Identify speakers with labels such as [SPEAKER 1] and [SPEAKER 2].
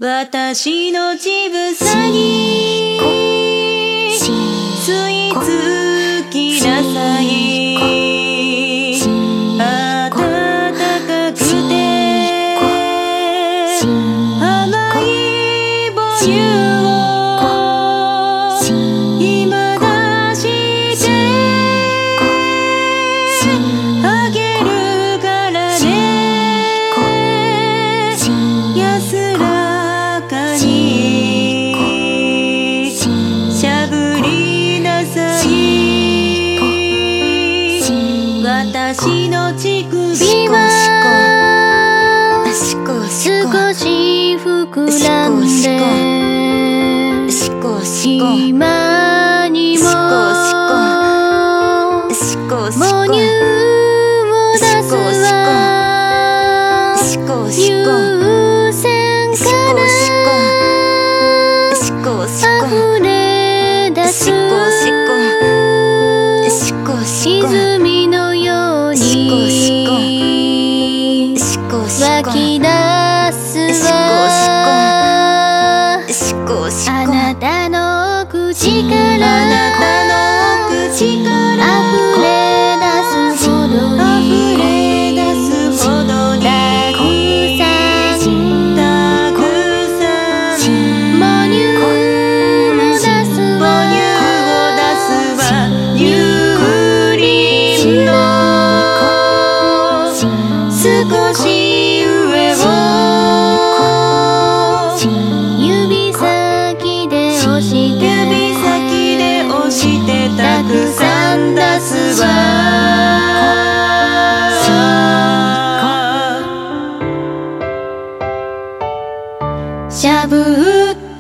[SPEAKER 1] 私の乳房に吸い付きなさい。暖かくて甘い母乳を今出してあげるからね。安らかにしゃぶりなさい。私の乳首は少し膨らんで今にも母乳を出すわ。優先から溢れ出す泉のように湧き出すわ。あなたの口から溢れ出すほどにたくさん母乳を出すわ。乳輪の少し上を指先で押してたくさん出すわ。しゃぶって